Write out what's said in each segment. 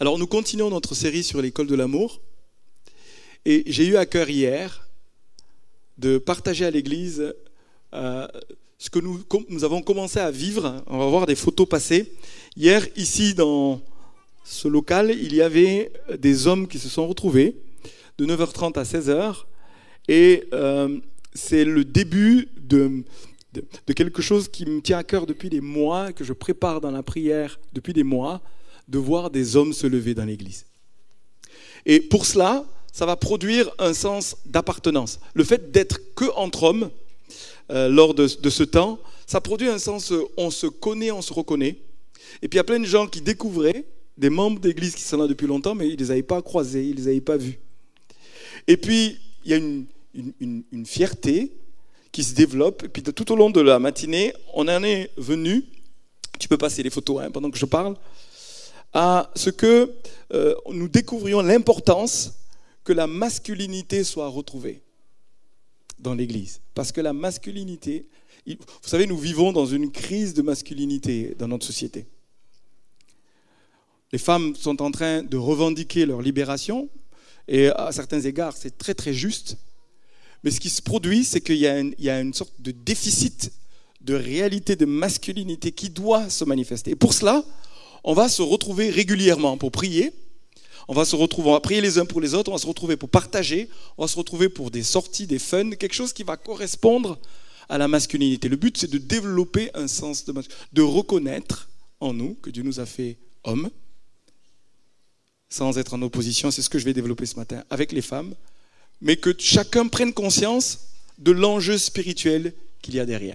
Alors nous continuons notre série sur l'école de l'amour et j'ai eu à cœur hier de partager à l'église ce que nous avons commencé à vivre. On va voir des photos passées. Hier, ici dans ce local, il y avait des hommes qui se sont retrouvés de 9h30 à 16h et c'est le début de quelque chose qui me tient à cœur depuis des mois, que je prépare dans la prière depuis des mois, de voir des hommes se lever dans l'église. Et pour cela, ça va produire un sens d'appartenance. Le fait d'être que entre hommes, lors de ce temps, ça produit un sens, on se connaît, on se reconnaît. Et puis il y a plein de gens qui découvraient des membres d'église qui sont là depuis longtemps, mais ils ne les avaient pas croisés, ils ne les avaient pas vus. Et puis il y a une fierté qui se développe. Et puis tout au long de la matinée, on en est venu, tu peux passer les photos pendant que je parle, à ce que nous découvrions l'importance que la masculinité soit retrouvée dans l'Église. Parce que la masculinité, vous savez, nous vivons dans une crise de masculinité dans notre société. Les femmes sont en train de revendiquer leur libération, et à certains égards, c'est très très juste. Mais ce qui se produit, c'est qu'il y a une sorte de déficit de réalité de masculinité qui doit se manifester. Et pour cela, on va se retrouver régulièrement pour prier. On va prier les uns pour les autres, on va se retrouver pour partager, on va se retrouver pour des sorties, des fun, quelque chose qui va correspondre à la masculinité. Le but, c'est de développer un sens de reconnaître en nous que Dieu nous a fait hommes, sans être en opposition. C'est ce que je vais développer ce matin avec les femmes, mais que chacun prenne conscience de l'enjeu spirituel qu'il y a derrière.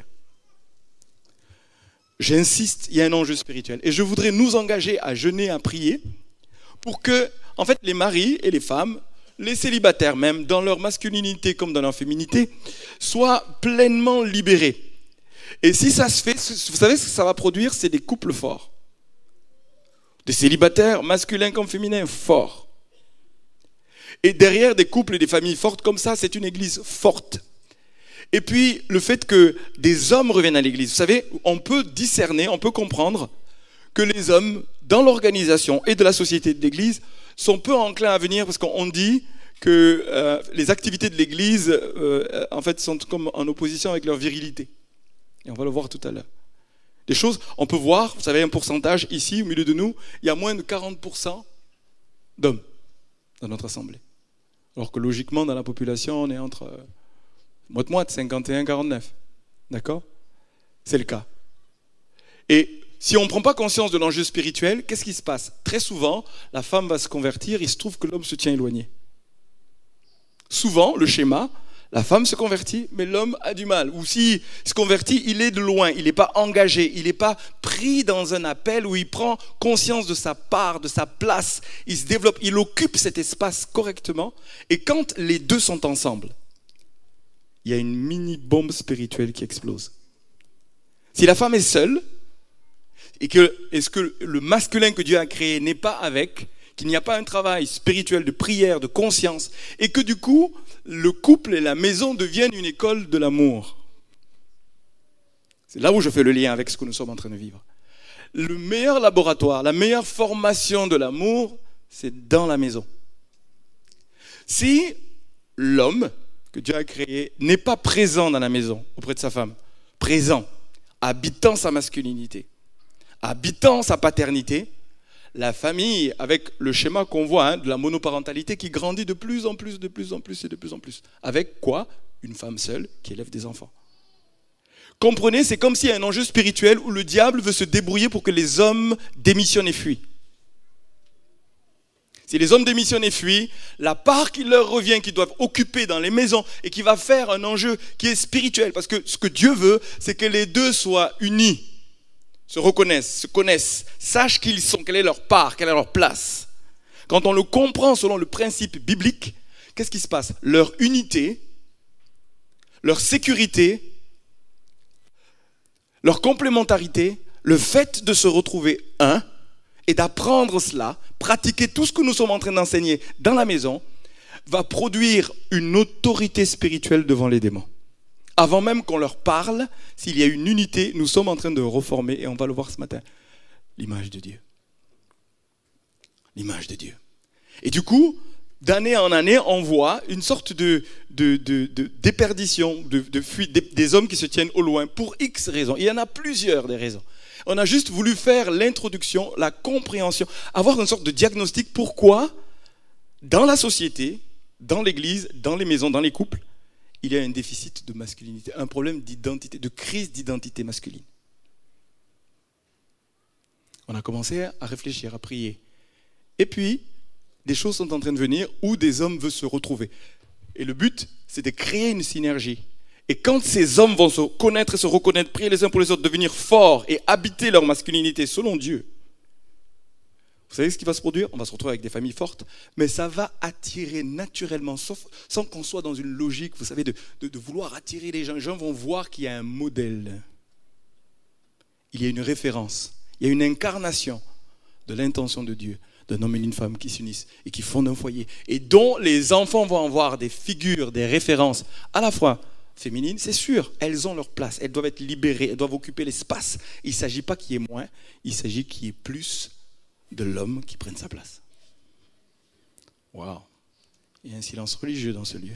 J'insiste, il y a un enjeu spirituel. Et je voudrais nous engager à jeûner, à prier, pour que, en fait, les maris et les femmes, les célibataires même, dans leur masculinité comme dans leur féminité, soient pleinement libérés. Et si ça se fait, vous savez ce que ça va produire, c'est des couples forts. Des célibataires, masculins comme féminins, forts. Et derrière des couples et des familles fortes comme ça, c'est une église forte. Et puis, le fait que des hommes reviennent à l'église. Vous savez, on peut discerner, on peut comprendre que les hommes, dans l'organisation et de la société de l'église, sont peu enclins à venir parce qu'on dit que les activités de l'église, en fait, sont comme en opposition avec leur virilité. Et on va le voir tout à l'heure. Des choses, on peut voir, vous savez, un pourcentage ici, au milieu de nous, il y a moins de 40% d'hommes dans notre assemblée. Alors que logiquement, dans la population, on est entre moite-moite, 51-49. D'accord ? C'est le cas. Et si on ne prend pas conscience de l'enjeu spirituel, qu'est-ce qui se passe ? Très souvent, la femme va se convertir, il se trouve que l'homme se tient éloigné. Souvent, le schéma, la femme se convertit, mais l'homme a du mal. Ou s'il se convertit, il est de loin, il n'est pas engagé, il n'est pas pris dans un appel où il prend conscience de sa part, de sa place, il se développe, il occupe cet espace correctement. Et quand les deux sont ensemble, il y a une mini-bombe spirituelle qui explose. Si la femme est seule, et que le masculin que Dieu a créé n'est pas avec, qu'il n'y a pas un travail spirituel de prière, de conscience, et que du coup, le couple et la maison deviennent une école de l'amour. C'est là où je fais le lien avec ce que nous sommes en train de vivre. Le meilleur laboratoire, la meilleure formation de l'amour, c'est dans la maison. Si l'homme que Dieu a créé n'est pas présent dans la maison auprès de sa femme, présent, habitant sa masculinité, habitant sa paternité, la famille, avec le schéma qu'on voit de la monoparentalité qui grandit de plus en plus, de plus en plus et de plus en plus. Avec quoi ? Une femme seule qui élève des enfants. Comprenez, c'est comme s'il y a un enjeu spirituel où le diable veut se débrouiller pour que les hommes démissionnent et fuient. Si les hommes démissionnent et fuient, la part qui leur revient, qu'ils doivent occuper dans les maisons et qui va faire un enjeu qui est spirituel, parce que ce que Dieu veut, c'est que les deux soient unis, se reconnaissent, se connaissent, sachent qui ils sont, quelle est leur part, quelle est leur place. Quand on le comprend selon le principe biblique, qu'est-ce qui se passe ? Leur unité, leur sécurité, leur complémentarité, le fait de se retrouver un et d'apprendre cela, pratiquer tout ce que nous sommes en train d'enseigner dans la maison, va produire une autorité spirituelle devant les démons. Avant même qu'on leur parle, s'il y a une unité, nous sommes en train de reformer, et on va le voir ce matin, l'image de Dieu. l'image de Dieu. Et du coup, d'année en année, on voit une sorte de déperdition, de fuite, des hommes qui se tiennent au loin pour X raisons. Il y en a plusieurs des raisons. On a juste voulu faire l'introduction, la compréhension, avoir une sorte de diagnostic pourquoi, dans la société, dans l'église, dans les maisons, dans les couples, il y a un déficit de masculinité, un problème d'identité, de crise d'identité masculine. On a commencé à réfléchir, à prier. Et puis, des choses sont en train de venir où des hommes veulent se retrouver. Et le but, c'est de créer une synergie. Et quand ces hommes vont se connaître et se reconnaître, prier les uns pour les autres, devenir forts et habiter leur masculinité selon Dieu, vous savez ce qui va se produire? On va se retrouver avec des familles fortes, mais ça va attirer naturellement, sans qu'on soit dans une logique, vous savez, de vouloir attirer les gens. Les gens vont voir qu'il y a un modèle. Il y a une référence. Il y a une incarnation de l'intention de Dieu, d'un homme et d'une femme qui s'unissent et qui fondent un foyer, et dont les enfants vont avoir des figures, des références, à la fois féminines, c'est sûr, elles ont leur place, elles doivent être libérées, elles doivent occuper l'espace. Il ne s'agit pas qu'il y ait moins, il s'agit qu'il y ait plus de l'homme qui prenne sa place. Waouh, il y a un silence religieux dans ce lieu.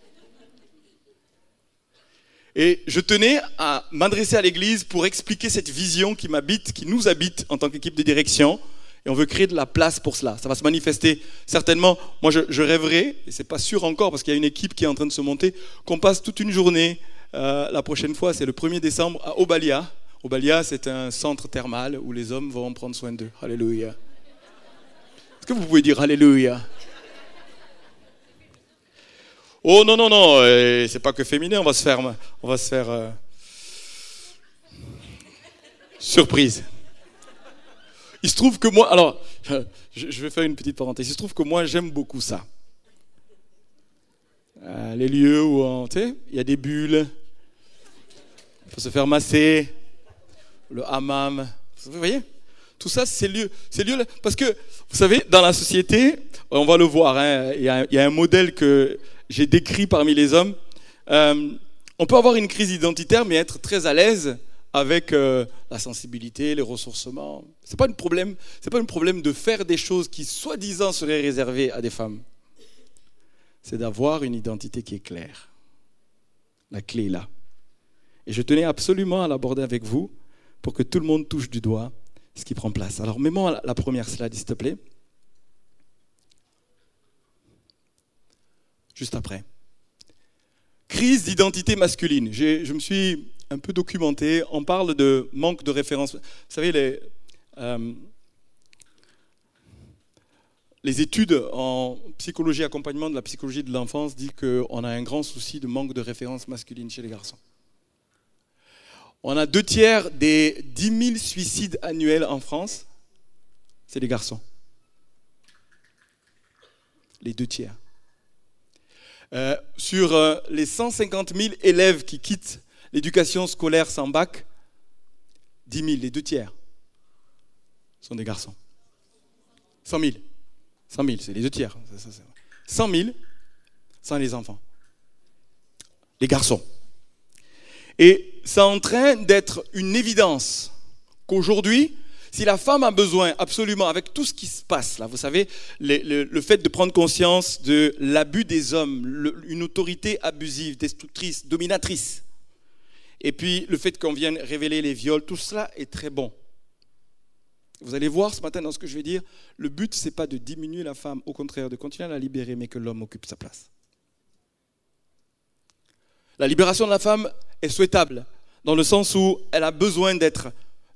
Et je tenais à m'adresser à l'Église pour expliquer cette vision qui m'habite, qui nous habite en tant qu'équipe de direction. Et on veut créer de la place pour cela. Ça va se manifester certainement. Moi, je rêverais, et ce n'est pas sûr encore parce qu'il y a une équipe qui est en train de se monter, qu'on passe toute une journée, la prochaine fois, c'est le 1er décembre, à Obalia. Obalia, c'est un centre thermal où les hommes vont prendre soin d'eux. Alléluia. Est-ce que vous pouvez dire Alléluia? Oh non, non, non, c'est pas que féminin, on va se faire surprise. Il se trouve que moi, alors, je vais faire une petite parenthèse, il se trouve que moi j'aime beaucoup ça. Les lieux où, tu sais, il y a des bulles, il faut se faire masser, le hammam, vous voyez? Tout ça, c'est lieu, parce que, vous savez, dans la société, on va le voir, hein, il y a un modèle que j'ai décrit parmi les hommes. On peut avoir une crise identitaire, mais être très à l'aise avec la sensibilité, les ressourcements. C'est pas un problème de faire des choses qui, soi-disant, seraient réservées à des femmes. C'est d'avoir une identité qui est claire. La clé est là. Et je tenais absolument à l'aborder avec vous pour que tout le monde touche du doigt ce qui prend place. Alors, mets-moi la première slide, s'il te plaît. Juste après. Crise d'identité masculine. Je me suis un peu documenté. On parle de manque de référence. Vous savez, les études en psychologie accompagnement de la psychologie de l'enfance disent qu'on a un grand souci de manque de référence masculine chez les garçons. On a 2/3 des 10 000 suicides annuels en France, c'est des garçons. Les 2/3. Sur les 150 000 élèves qui quittent l'éducation scolaire sans bac, 10 000, les 2/3, sont des garçons. 100 000. 100 000, c'est les 2/3. 100 000, sans les enfants. Les garçons. Et c'est en train d'être une évidence qu'aujourd'hui, si la femme a besoin absolument, avec tout ce qui se passe là, vous savez, le fait de prendre conscience de l'abus des hommes, une autorité abusive, destructrice, dominatrice, et puis le fait qu'on vienne révéler les viols, tout cela est très bon. Vous allez voir ce matin dans ce que je vais dire, le but c'est pas de diminuer la femme, au contraire, de continuer à la libérer, mais que l'homme occupe sa place. La libération de la femme est souhaitable, dans le sens où elle a besoin d'être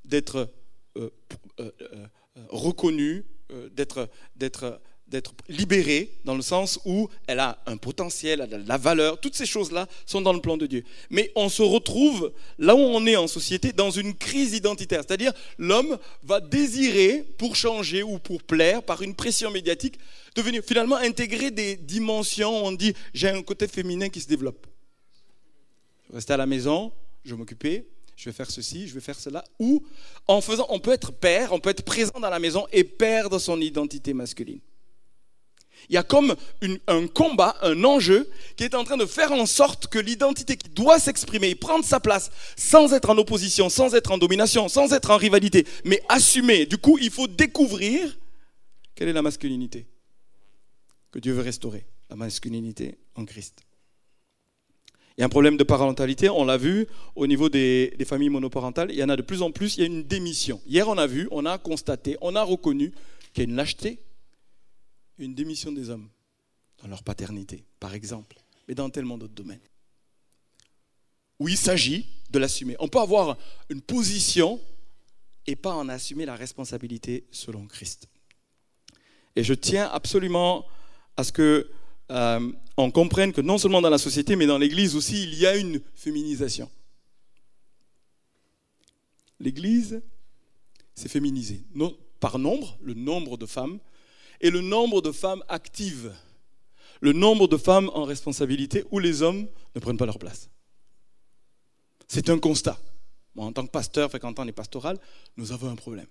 reconnue, d'être libérée, dans le sens où elle a un potentiel, elle a de la valeur. Toutes ces choses-là sont dans le plan de Dieu. Mais on se retrouve, là où on est en société, dans une crise identitaire. C'est-à-dire, l'homme va désirer, pour changer ou pour plaire, par une pression médiatique, devenir finalement intégrer des dimensions où on dit « j'ai un côté féminin qui se développe ». Je vais rester à la maison, je vais m'occuper, je vais faire ceci, je vais faire cela. Ou en faisant, on peut être père, on peut être présent dans la maison et perdre son identité masculine. Il y a comme un combat, un enjeu qui est en train de faire en sorte que l'identité qui doit s'exprimer, prendre sa place, sans être en opposition, sans être en domination, sans être en rivalité, mais assumer. Du coup, il faut découvrir Quelle est la masculinité que Dieu veut restaurer? La masculinité en Christ. Il y a un problème de parentalité, on l'a vu au niveau des familles monoparentales, il y en a de plus en plus, il y a une démission. Hier on a vu, on a constaté, on a reconnu qu'il y a une lâcheté, une démission des hommes dans leur paternité, par exemple, mais dans tellement d'autres domaines, où il s'agit de l'assumer. On peut avoir une position et pas en assumer la responsabilité selon Christ. Et je tiens absolument à ce que on comprenne que non seulement dans la société, mais dans l'Église aussi, il y a une féminisation. L'Église s'est féminisée par nombre, le nombre de femmes, et le nombre de femmes actives, le nombre de femmes en responsabilité où les hommes ne prennent pas leur place. C'est un constat. Moi, en tant que pasteur, fréquentant les pastorales, nous avons un problème.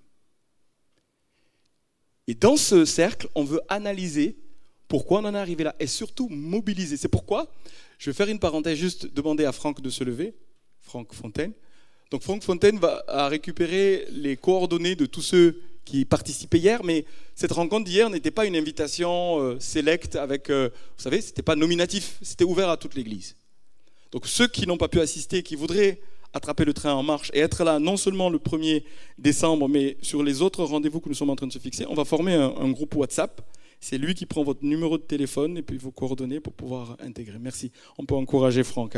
Et dans ce cercle, on veut analyser pourquoi on en est arrivé là et surtout mobiliser. C'est pourquoi, je vais faire une parenthèse, juste demander à Franck de se lever, Franck Fontaine. Donc Franck Fontaine a récupéré les coordonnées de tous ceux qui participaient hier, mais cette rencontre d'hier n'était pas une invitation sélecte avec, vous savez, c'était pas nominatif, c'était ouvert à toute l'Église. Donc ceux qui n'ont pas pu assister, qui voudraient attraper le train en marche et être là non seulement le 1er décembre, mais sur les autres rendez-vous que nous sommes en train de se fixer, on va former un groupe WhatsApp. C'est lui qui prend votre numéro de téléphone et puis vos coordonnées pour pouvoir intégrer. Merci. On peut encourager Franck.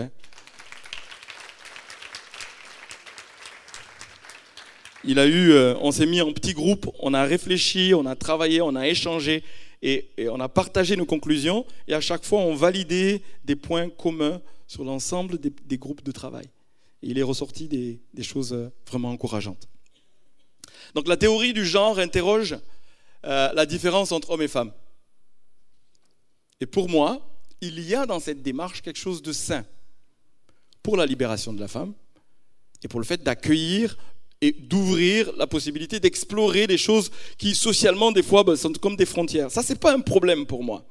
On s'est mis en petits groupes, on a réfléchi, on a travaillé, on a échangé et on a partagé nos conclusions. Et à chaque fois, on validait des points communs sur l'ensemble des groupes de travail. Et il est ressorti des choses vraiment encourageantes. Donc la théorie du genre interroge la différence entre hommes et femmes. Et pour moi, il y a dans cette démarche quelque chose de sain pour la libération de la femme et pour le fait d'accueillir et d'ouvrir la possibilité d'explorer des choses qui socialement des fois sont comme des frontières. Ça, c'est pas un problème pour moi.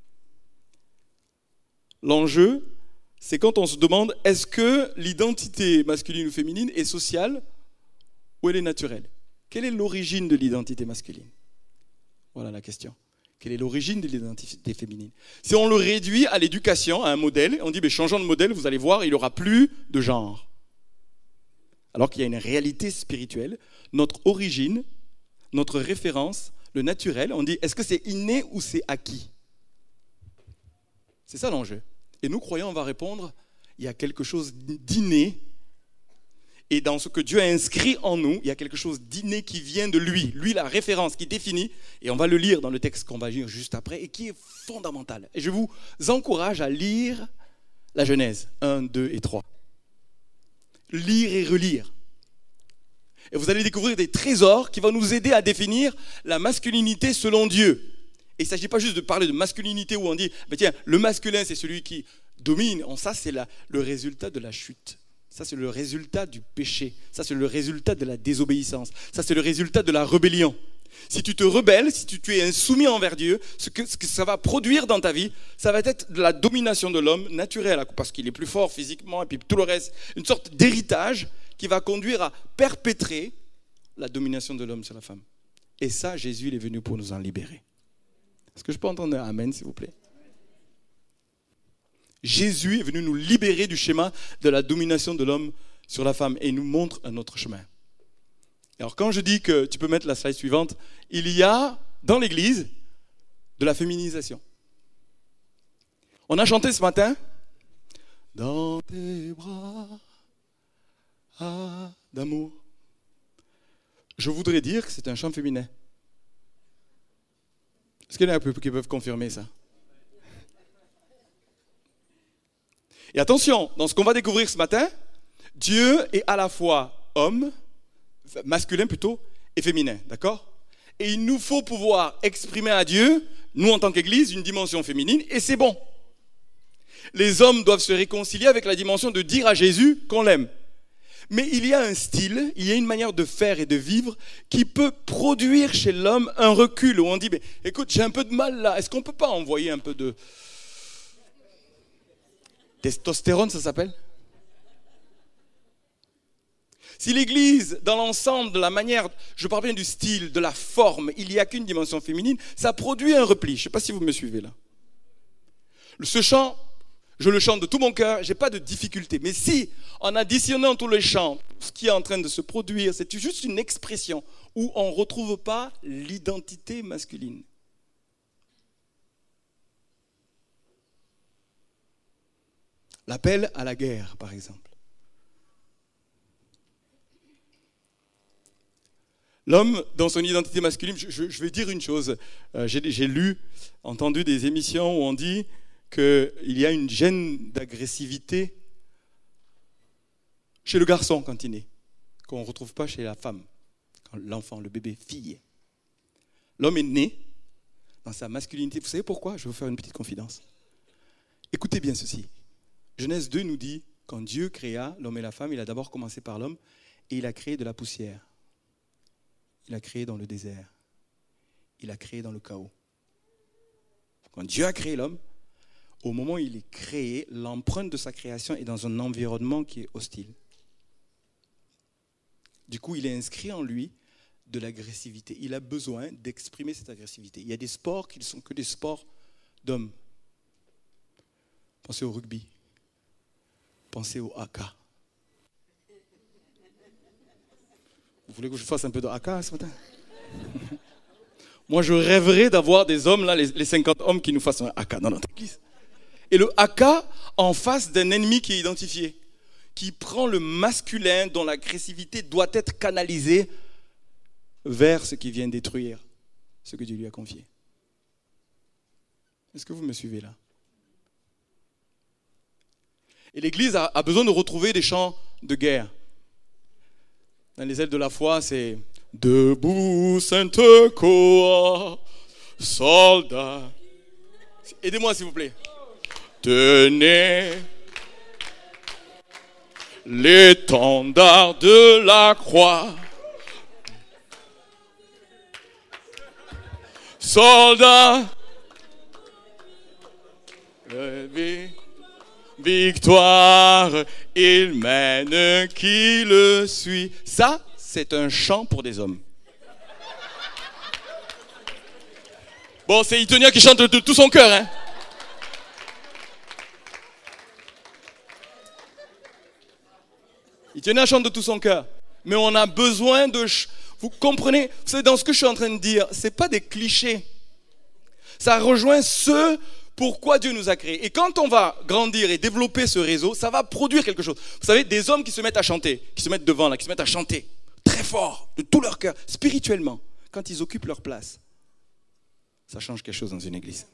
L'enjeu, c'est quand on se demande est-ce que l'identité masculine ou féminine est sociale ou elle est naturelle? Quelle est l'origine de l'identité masculine? Voilà la question. Quelle est l'origine de l'identité féminine? Si on le réduit à l'éducation, à un modèle, on dit changeons de modèle, vous allez voir, il n'y aura plus de genre. Alors qu'il y a une réalité spirituelle, notre origine, notre référence, le naturel, on dit est-ce que c'est inné ou c'est acquis? C'est ça l'enjeu. Et nous, croyants, on va répondre il y a quelque chose d'inné. Et dans ce que Dieu a inscrit en nous, il y a quelque chose d'inné qui vient de lui. Lui, la référence qui définit, et on va le lire dans le texte qu'on va lire juste après, et qui est fondamental. Et je vous encourage à lire la Genèse 1, 2 et 3. Lire et relire. Et vous allez découvrir des trésors qui vont nous aider à définir la masculinité selon Dieu. Et il ne s'agit pas juste de parler de masculinité où on dit, tiens, le masculin c'est celui qui domine. Ça c'est le résultat de la chute. Ça, c'est le résultat du péché. Ça, c'est le résultat de la désobéissance. Ça, c'est le résultat de la rébellion. Si tu te rebelles, si tu es insoumis envers Dieu, ce que ça va produire dans ta vie, ça va être de la domination de l'homme naturelle, parce qu'il est plus fort physiquement, et puis tout le reste, une sorte d'héritage qui va conduire à perpétrer la domination de l'homme sur la femme. Et ça, Jésus il est venu pour nous en libérer. Est-ce que je peux entendre un amen, s'il vous plaît? Jésus est venu nous libérer du schéma de la domination de l'homme sur la femme et il nous montre un autre chemin. Alors quand je dis que, tu peux mettre la slide suivante, il y a dans l'Église de la féminisation. On a chanté ce matin « Dans tes bras d'amour ». Je voudrais dire que c'est un chant féminin. Est-ce qu'il y en a un peu qui peuvent confirmer ça? Et attention, dans ce qu'on va découvrir ce matin, Dieu est à la fois homme, masculin plutôt, et féminin, d'accord? Et il nous faut pouvoir exprimer à Dieu, nous en tant qu'Église, une dimension féminine, et c'est bon. Les hommes doivent se réconcilier avec la dimension de dire à Jésus qu'on l'aime. Mais il y a un style, il y a une manière de faire et de vivre qui peut produire chez l'homme un recul, où on dit, écoute, j'ai un peu de mal là, est-ce qu'on ne peut pas envoyer un peu de... Testostérone, ça s'appelle? Si l'Église, dans l'ensemble, de la manière, je parle bien du style, de la forme, il n'y a qu'une dimension féminine, ça produit un repli. Je ne sais pas si vous me suivez là. Ce chant, je le chante de tout mon cœur, je n'ai pas de difficulté. Mais si, en additionnant tous les chants, ce qui est en train de se produire, c'est juste une expression où on ne retrouve pas l'identité masculine. L'appel à la guerre, par exemple. L'homme, dans son identité masculine, je vais dire une chose. J'ai lu, entendu des émissions où on dit qu'il y a une gêne d'agressivité chez le garçon quand il naît, qu'on ne retrouve pas chez la femme, quand l'enfant, le bébé, fille. L'homme est né dans sa masculinité. Vous savez pourquoi? Je vais vous faire une petite confidence. Écoutez bien ceci. Genèse 2 nous dit, quand Dieu créa l'homme et la femme, il a d'abord commencé par l'homme et il a créé de la poussière. Il a créé dans le désert. Il a créé dans le chaos. Quand Dieu a créé l'homme, au moment où il est créé, l'empreinte de sa création est dans un environnement qui est hostile. Du coup, il est inscrit en lui de l'agressivité. Il a besoin d'exprimer cette agressivité. Il y a des sports qui ne sont que des sports d'hommes. Pensez au rugby. Pensez au haka. Vous voulez que je fasse un peu de haka ce matin? Moi, je rêverais d'avoir des hommes, là, les 50 hommes qui nous fassent un haka dans notre église. Et le haka en face d'un ennemi qui est identifié, qui prend le masculin dont l'agressivité doit être canalisée vers ce qui vient détruire ce que Dieu lui a confié. Est-ce que vous me suivez là? Et l'Église a besoin de retrouver des chants de guerre. Dans les ailes de la foi, c'est « Debout, sainte cohorte, soldats ». Aidez-moi s'il vous plaît. Tenez l'étendard de la croix. Soldats, victoire, il mène qui le suit. Ça, c'est un chant pour des hommes. Bon, c'est Itonia qui chante de tout son cœur, hein. Itonia chante de tout son cœur. Mais on a besoin de... Vous comprenez? Vous savez, dans ce que je suis en train de dire, ce n'est pas des clichés. Ça rejoint ce pourquoi Dieu nous a créés. Et quand on va grandir et développer ce réseau, ça va produire quelque chose. Vous savez, des hommes qui se mettent à chanter, qui se mettent devant, là, qui se mettent à chanter très fort, de tout leur cœur, spirituellement, quand ils occupent leur place, ça change quelque chose dans une église.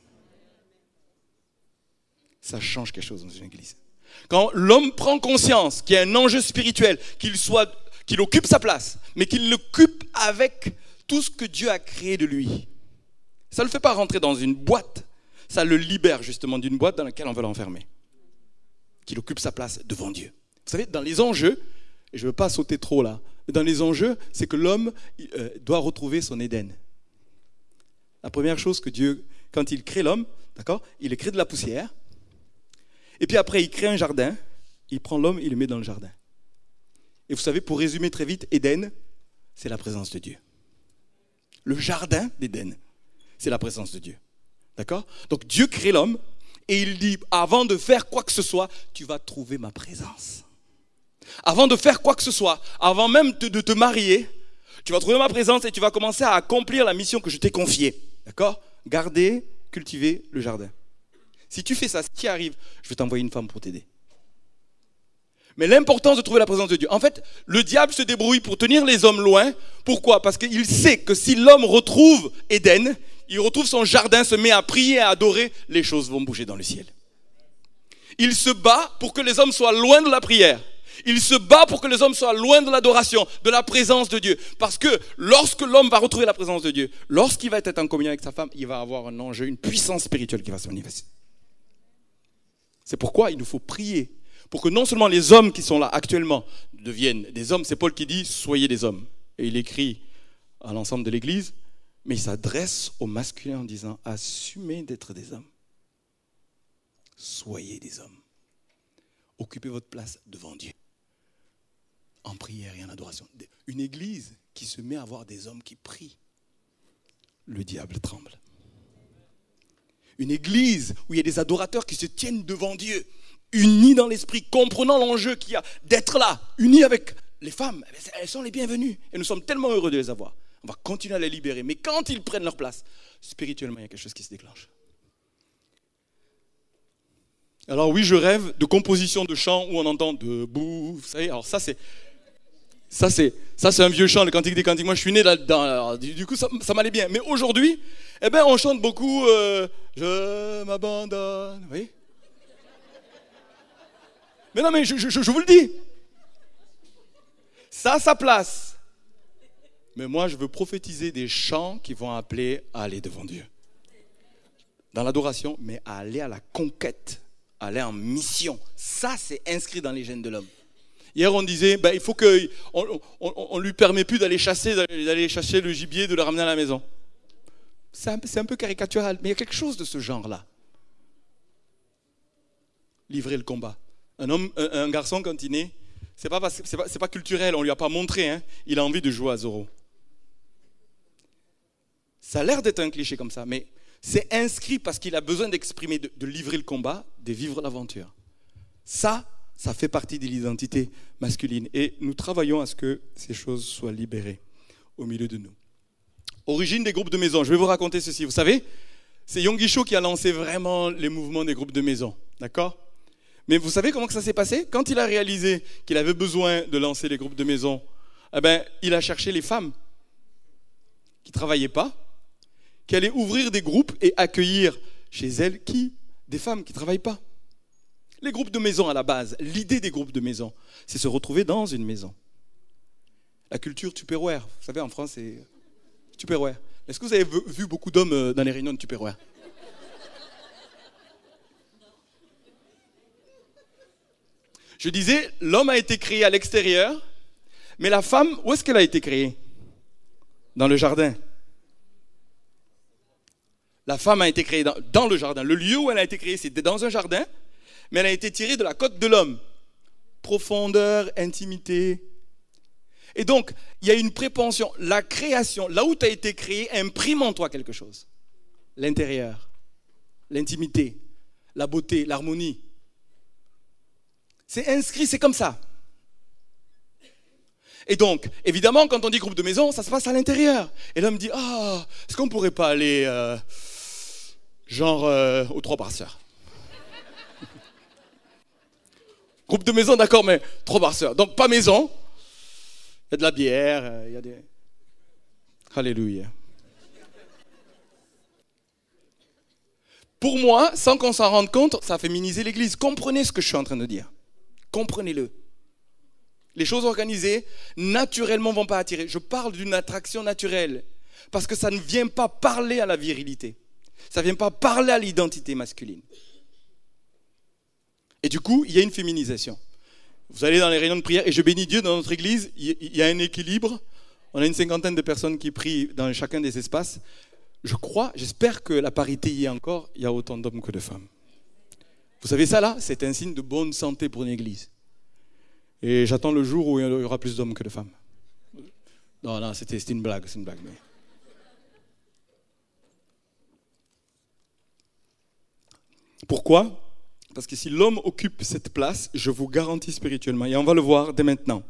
Ça change quelque chose dans une église. Quand l'homme prend conscience qu'il y a un enjeu spirituel, qu'il occupe sa place, mais qu'il l'occupe avec tout ce que Dieu a créé de lui, ça ne le fait pas rentrer dans une boîte, ça le libère justement d'une boîte dans laquelle on veut l'enfermer. Qu'il occupe sa place devant Dieu. Vous savez, dans les enjeux, et je ne veux pas sauter trop là, mais dans les enjeux, c'est que l'homme doit retrouver son Éden. La première chose que Dieu, quand il crée l'homme, d'accord, il crée de la poussière, et puis après il crée un jardin, il prend l'homme, il le met dans le jardin. Et vous savez, pour résumer très vite, Éden, c'est la présence de Dieu. Le jardin d'Éden, c'est la présence de Dieu. D'accord? Donc Dieu crée l'homme et il dit, avant de faire quoi que ce soit, tu vas trouver ma présence. Avant de faire quoi que ce soit, avant même de te marier, tu vas trouver ma présence et tu vas commencer à accomplir la mission que je t'ai confiée. D'accord? Garder, cultiver le jardin. Si tu fais ça, ce qui arrive, je vais t'envoyer une femme pour t'aider. Mais l'importance de trouver la présence de Dieu. En fait, le diable se débrouille pour tenir les hommes loin. Pourquoi? Parce qu'il sait que si l'homme retrouve Éden, il retrouve son jardin, se met à prier, à adorer, les choses vont bouger dans le ciel. Il se bat pour que les hommes soient loin de la prière. Il se bat pour que les hommes soient loin de l'adoration, de la présence de Dieu. Parce que lorsque l'homme va retrouver la présence de Dieu, lorsqu'il va être en communion avec sa femme, il va avoir un enjeu, une puissance spirituelle qui va se manifester. C'est pourquoi il nous faut prier. Pour que non seulement les hommes qui sont là actuellement deviennent des hommes, c'est Paul qui dit « soyez des hommes ». Et il écrit à l'ensemble de l'Église, mais il s'adresse au masculin en disant « assumez d'être des hommes. Soyez des hommes. Occupez votre place devant Dieu. en prière et en adoration. Une église qui se met à voir des hommes qui prient, le diable tremble. Une église où il y a des adorateurs qui se tiennent devant Dieu, unis dans l'esprit, comprenant l'enjeu qu'il y a d'être là, unis avec les femmes. Elles sont les bienvenues et nous sommes tellement heureux de les avoir. On va continuer à les libérer. Mais quand ils prennent leur place, spirituellement, il y a quelque chose qui se déclenche. Alors oui, je rêve de compositions de chants où on entend debout. Vous savez, alors ça c'est un vieux chant, le Cantique des Cantiques. Moi, je suis né là-dedans. Alors, du coup, ça m'allait bien. Mais aujourd'hui, on chante beaucoup je m'abandonne. Vous voyez ? Mais non, mais je vous le dis. Ça a sa place. Mais moi, je veux prophétiser des chants qui vont appeler à aller devant Dieu. Dans l'adoration, mais à aller à la conquête, à aller en mission. Ça, c'est inscrit dans les gènes de l'homme. Hier, on disait, il faut qu'on ne lui permet plus d'aller chasser le gibier, de le ramener à la maison. C'est un peu caricatural, mais il y a quelque chose de ce genre-là. Livrer le combat. Un garçon, quand il naît, c'est pas culturel, on ne lui a pas montré, hein, il a envie de jouer à Zorro. Ça a l'air d'être un cliché comme ça, mais c'est inscrit parce qu'il a besoin d'exprimer, de livrer le combat, de vivre l'aventure. Ça fait partie de l'identité masculine. Et nous travaillons à ce que ces choses soient libérées au milieu de nous. Origine des groupes de maison. Je vais vous raconter ceci. Vous savez, c'est Yonggi Cho qui a lancé vraiment les mouvements des groupes de maison. D'accord ? Mais vous savez comment que ça s'est passé ? Quand il a réalisé qu'il avait besoin de lancer les groupes de maison, il a cherché les femmes qui ne travaillaient pas, qui allaient ouvrir des groupes et accueillir chez elles des femmes qui ne travaillent pas. Les groupes de maison à la base, l'idée des groupes de maison, c'est se retrouver dans une maison. La culture Tupperware, vous savez en France c'est Tupperware. Est-ce que vous avez vu beaucoup d'hommes dans les réunions de Tupperware ? Je disais, l'homme a été créé à l'extérieur, mais la femme, où est-ce qu'elle a été créée ? Dans le jardin. La femme a été créée dans le jardin. Le lieu où elle a été créée, c'était dans un jardin, mais elle a été tirée de la côte de l'homme. Profondeur, intimité. Et donc, il y a une prépension. La création, là où tu as été créé, imprime en toi quelque chose. L'intérieur, l'intimité, la beauté, l'harmonie. C'est inscrit, c'est comme ça. Et donc, évidemment, quand on dit groupe de maison, ça se passe à l'intérieur. Et l'homme dit, est-ce qu'on ne pourrait pas aller, aux 3 brasseurs ? Groupe de maison, d'accord, mais 3 brasseurs. Donc, pas maison. Il y a de la bière, il y a des... Alléluia. Pour moi, sans qu'on s'en rende compte, ça a féminisé l'Église. Comprenez ce que je suis en train de dire. Comprenez-le. Les choses organisées, naturellement, ne vont pas attirer. Je parle d'une attraction naturelle. Parce que ça ne vient pas parler à la virilité. Ça ne vient pas parler à l'identité masculine. Et du coup, il y a une féminisation. Vous allez dans les réunions de prière, et je bénis Dieu, dans notre église, il y a un équilibre. On a une 50aine de personnes qui prient dans chacun des espaces. J'espère que la parité y est encore, il y a autant d'hommes que de femmes. Vous savez ça là, c'est un signe de bonne santé pour une église. Et j'attends le jour où il y aura plus d'hommes que de femmes. Non, c'était une blague, c'est une blague. Mais... Pourquoi ? Parce que si l'homme occupe cette place, je vous garantis spirituellement, et on va le voir dès maintenant.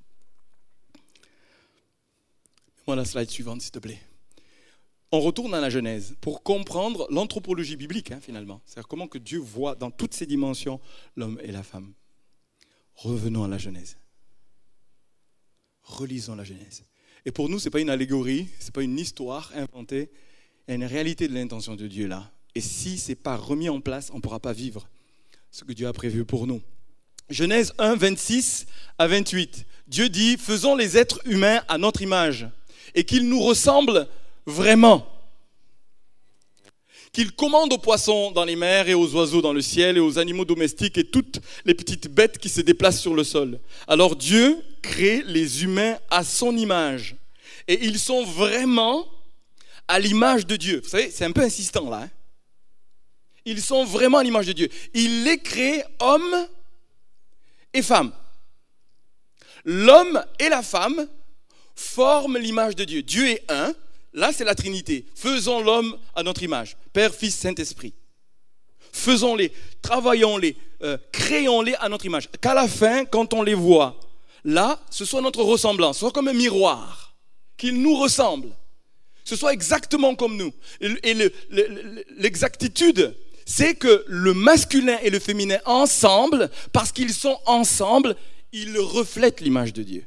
Mets-moi la slide suivante, s'il te plaît. On retourne à la Genèse pour comprendre l'anthropologie biblique, finalement. C'est-à-dire comment que Dieu voit dans toutes ses dimensions l'homme et la femme. Revenons à la Genèse. Relisons la Genèse. Et pour nous, ce n'est pas une allégorie, ce n'est pas une histoire inventée. Il y a une réalité de l'intention de Dieu là. Et si ce n'est pas remis en place, on ne pourra pas vivre ce que Dieu a prévu pour nous. Genèse 1, 26 à 28. Dieu dit, faisons les êtres humains à notre image et qu'ils nous ressemblent vraiment. Qu'il commande aux poissons dans les mers et aux oiseaux dans le ciel et aux animaux domestiques et toutes les petites bêtes qui se déplacent sur le sol. Alors Dieu crée les humains à son image. Et ils sont vraiment à l'image de Dieu. Vous savez, c'est un peu insistant là. Ils sont vraiment à l'image de Dieu. Il les crée hommes et femmes. L'homme et la femme forment l'image de Dieu. Dieu est un. Là, c'est la Trinité. Faisons l'homme à notre image. Père, Fils, Saint-Esprit. Faisons-les, travaillons-les, créons-les à notre image. Qu'à la fin, quand on les voit, là, ce soit notre ressemblance, ce soit comme un miroir, qu'ils nous ressemblent, ce soit exactement comme nous. Et l'exactitude, c'est que le masculin et le féminin ensemble, parce qu'ils sont ensemble, ils reflètent l'image de Dieu.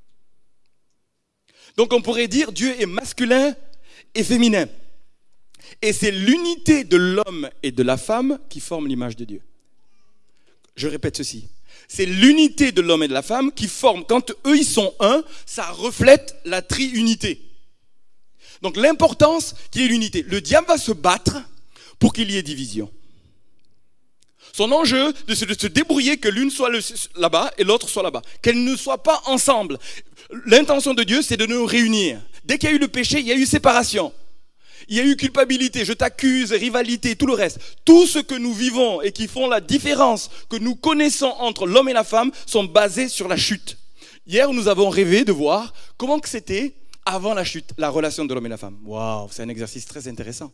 Donc on pourrait dire Dieu est masculin et féminin. Et c'est l'unité de l'homme et de la femme qui forme l'image de Dieu. Je répète ceci. C'est l'unité de l'homme et de la femme qui forme, quand eux ils sont un, ça reflète la triunité. Donc l'importance qu'il y ait l'unité. Le diable va se battre pour qu'il y ait division. Son enjeu, c'est de se débrouiller que l'une soit là-bas et l'autre soit là-bas. Qu'elles ne soient pas ensemble. L'intention de Dieu, c'est de nous réunir. Dès qu'il y a eu le péché, il y a eu séparation. Il y a eu culpabilité, je t'accuse, rivalité, tout le reste. Tout ce que nous vivons et qui font la différence que nous connaissons entre l'homme et la femme sont basés sur la chute. Hier, nous avons rêvé de voir comment que c'était avant la chute, la relation de l'homme et la femme. Waouh, c'est un exercice très intéressant.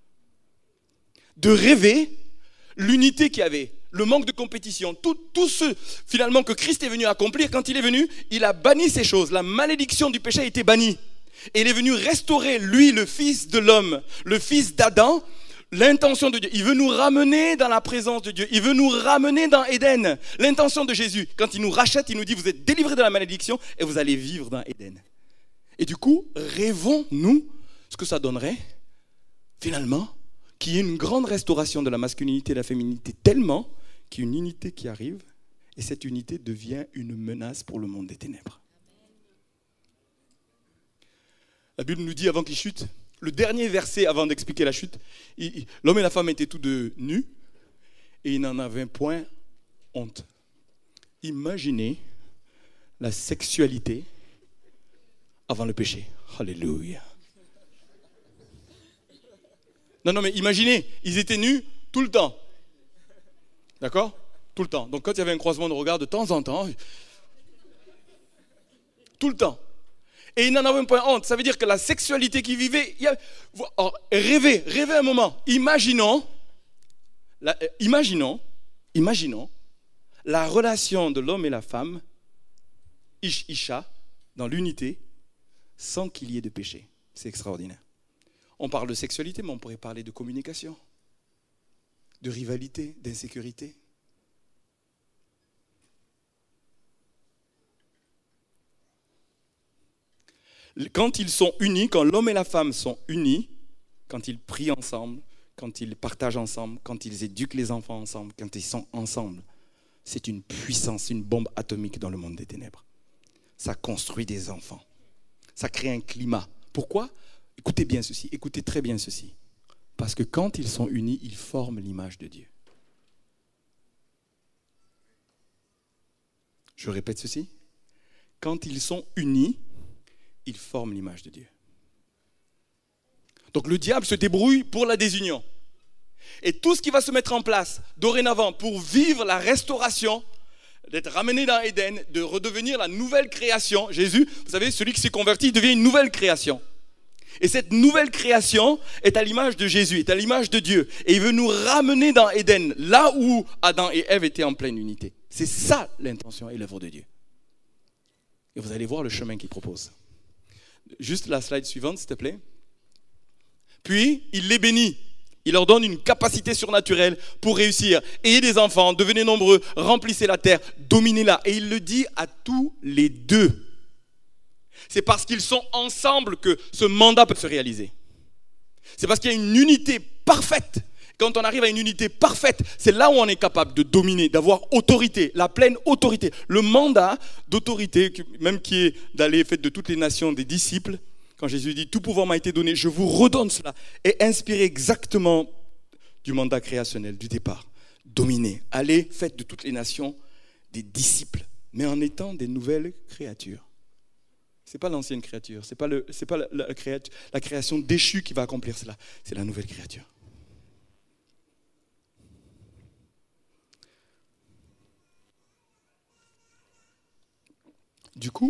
De rêver l'unité qu'il y avait, le manque de compétition, tout ce finalement que Christ est venu accomplir. Quand il est venu, il a banni ces choses. La malédiction du péché a été bannie. Et il est venu restaurer, lui, le fils de l'homme, le fils d'Adam, l'intention de Dieu. Il veut nous ramener dans la présence de Dieu. Il veut nous ramener dans Éden. L'intention de Jésus, quand il nous rachète, il nous dit, vous êtes délivrés de la malédiction et vous allez vivre dans Éden. Et du coup, rêvons-nous ce que ça donnerait, finalement, qu'il y ait une grande restauration de la masculinité et de la féminité, tellement qu'il y a une unité qui arrive, et cette unité devient une menace pour le monde des ténèbres. La Bible nous dit avant qu'il chute, le dernier verset avant d'expliquer la chute, l'homme et la femme étaient tous deux nus et ils n'en avaient point honte. Imaginez la sexualité avant le péché. Alléluia. Non, mais imaginez, ils étaient nus tout le temps. D'accord ? Tout le temps. Donc quand il y avait un croisement de regard de temps en temps, tout le temps. Et ils n'en avaient point honte. Ça veut dire que la sexualité qu'ils vivaient, rêvez un moment. Imaginons la relation de l'homme et la femme, Isha, dans l'unité, sans qu'il y ait de péché. C'est extraordinaire. On parle de sexualité, mais on pourrait parler de communication, de rivalité, d'insécurité. Quand ils sont unis, quand l'homme et la femme sont unis, quand ils prient ensemble, quand ils partagent ensemble, quand ils éduquent les enfants ensemble, quand ils sont ensemble, c'est une puissance, une bombe atomique dans le monde des ténèbres. Ça construit des enfants. Ça crée un climat. Pourquoi ? Écoutez bien ceci, écoutez très bien ceci. Parce que quand ils sont unis, ils forment l'image de Dieu. Je répète ceci. Quand ils sont unis, ils forment l'image de Dieu. Donc le diable se débrouille pour la désunion. Et tout ce qui va se mettre en place dorénavant pour vivre la restauration, d'être ramené dans Éden, de redevenir la nouvelle création. Jésus, vous savez, celui qui s'est converti devient une nouvelle création. Et cette nouvelle création est à l'image de Jésus, est à l'image de Dieu. Et il veut nous ramener dans Éden, là où Adam et Ève étaient en pleine unité. C'est ça l'intention et l'œuvre de Dieu. Et vous allez voir le chemin qu'il propose. Juste la slide suivante, s'il te plaît. Puis, il les bénit. Il leur donne une capacité surnaturelle pour réussir. Ayez des enfants, devenez nombreux, remplissez la terre, dominez-la. Et il le dit à tous les deux. C'est parce qu'ils sont ensemble que ce mandat peut se réaliser. C'est parce qu'il y a une unité parfaite. Quand on arrive à une unité parfaite, c'est là où on est capable de dominer, d'avoir autorité, la pleine autorité. Le mandat d'autorité, même qui est d'aller faire de toutes les nations des disciples, quand Jésus dit « Tout pouvoir m'a été donné, je vous redonne cela », est inspiré exactement du mandat créationnel, du départ. Dominer, allez, faites de toutes les nations des disciples, mais en étant des nouvelles créatures. Ce n'est pas l'ancienne créature, ce n'est pas la création déchue qui va accomplir cela, c'est la nouvelle créature. Du coup,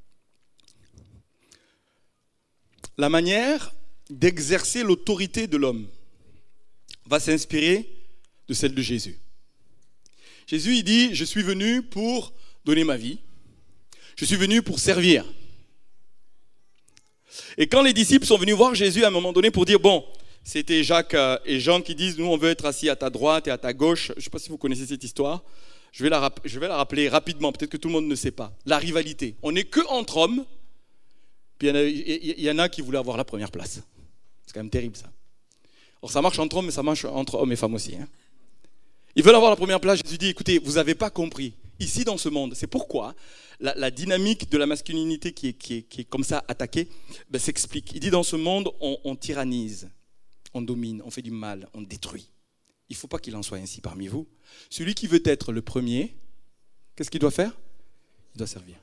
la manière d'exercer l'autorité de l'homme va s'inspirer de celle de Jésus. Jésus, il dit, je suis venu pour donner ma vie. Je suis venu pour servir. Et quand les disciples sont venus voir Jésus à un moment donné pour dire, bon, c'était Jacques et Jean qui disent, nous on veut être assis à ta droite et à ta gauche. Je ne sais pas si vous connaissez cette histoire. Je vais la rappeler rapidement, peut-être que tout le monde ne sait pas. La rivalité. On n'est que entre hommes, puis il y en a qui voulaient avoir la première place. C'est quand même terrible ça. Alors ça marche entre hommes, mais ça marche entre hommes et femmes aussi. Hein. Ils veulent avoir la première place. Jésus dit, écoutez, vous n'avez pas compris. Ici dans ce monde, c'est pourquoi la dynamique de la masculinité qui est comme ça attaquée s'explique. Il dit, dans ce monde, on tyrannise, on domine, on fait du mal, on détruit. Il ne faut pas qu'il en soit ainsi parmi vous. Celui qui veut être le premier, qu'est-ce qu'il doit faire? Il doit servir.